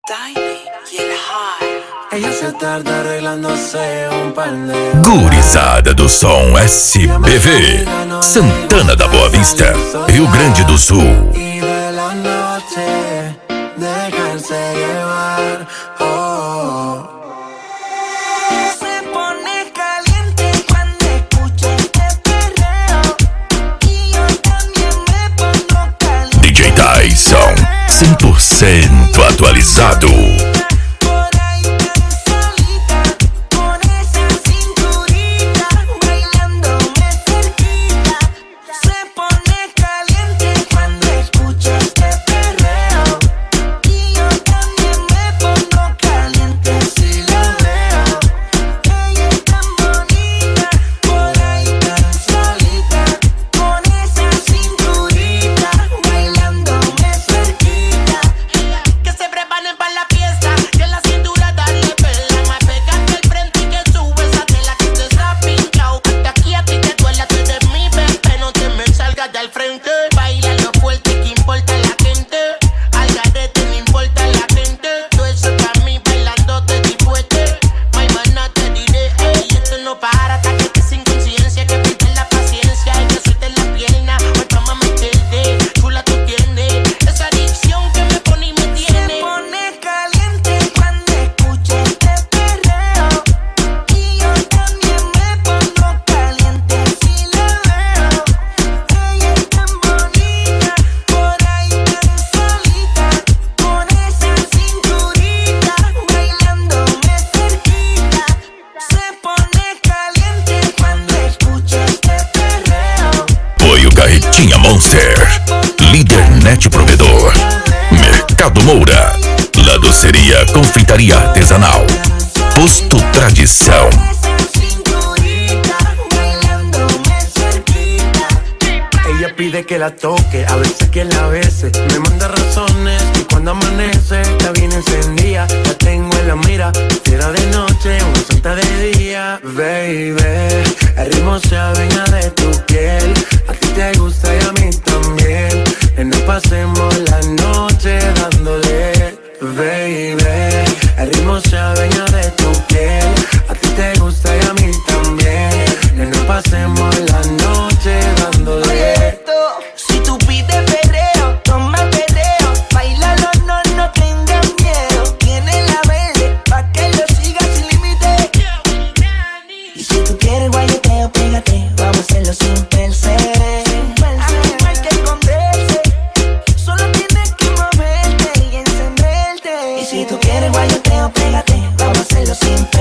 Tiny e ele high. Ella se tarda arreglándose un par de Gurizada do som SBV, Santana da Boa Vista, Rio Grande do Sul. Y de la noche dejarse llevar. Oh. Se pone caliente cuando escucha este perreo. Y yo también me pongo caliente. DJ Tyson, 100% atualizado. Carretinha Monster, Líder Net Provedor, Mercado Moura, Ladoceria Confeitaria Artesanal, Posto Tradição. Ella pide que la toque, a veces que la bese. Me manda razones y cuando amanece está bien encendida. La tengo en la mira, fiera de noche, una santa de día. Baby, el ritmo se adueña de tu piel. A ti te gusta y a mí también. Que nos pasemos la noche dándole. Baby, el ritmo se adueña de tu piel. A ti te gusta y a mí también. Que nos pasemos la noche dándole. Si tú pides perreo, toma perreo. Bailalo, no tengas miedo. Tiene la verde, pa' que lo sigas sin límite. Y si tú quieres guayeteo, pégate. Vamos a hacerlo sin pensar. Aquí no hay que esconderse. Solo tienes que moverte y encenderte. Y si tú quieres guayeteo, pégate. Vamos a hacerlo sin pensar.